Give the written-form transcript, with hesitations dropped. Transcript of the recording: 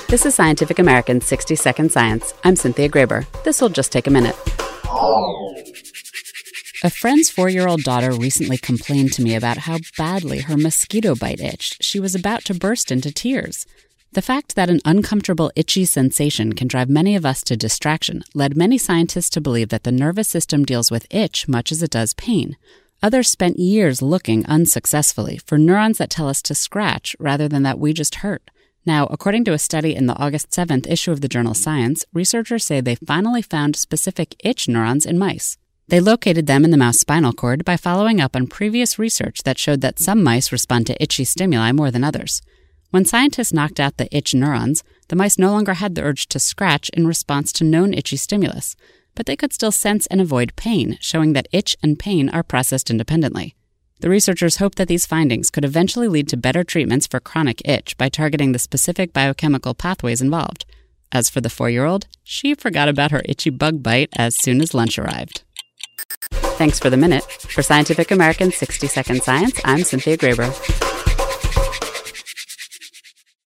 This is Scientific American's 60-Second Science. I'm Cynthia Graber. This will just take a minute. A friend's 4-year-old daughter recently complained to me about how badly her mosquito bite itched. She was about to burst into tears. The fact that an uncomfortable itchy sensation can drive many of us to distraction led many scientists to believe that the nervous system deals with itch much as it does pain. Others spent years looking unsuccessfully for neurons that tell us to scratch rather than that we just hurt. Now, according to a study in the August 7th issue of the journal Science, researchers say they finally found specific itch neurons in mice. They located them in the mouse spinal cord by following up on previous research that showed that some mice respond to itchy stimuli more than others. When scientists knocked out the itch neurons, the mice no longer had the urge to scratch in response to known itchy stimulus, but they could still sense and avoid pain, showing that itch and pain are processed independently. The researchers hope that these findings could eventually lead to better treatments for chronic itch by targeting the specific biochemical pathways involved. As for the 4-year-old, she forgot about her itchy bug bite as soon as lunch arrived. Thanks for the minute. For Scientific American's 60-Second Science, I'm Cynthia Graber.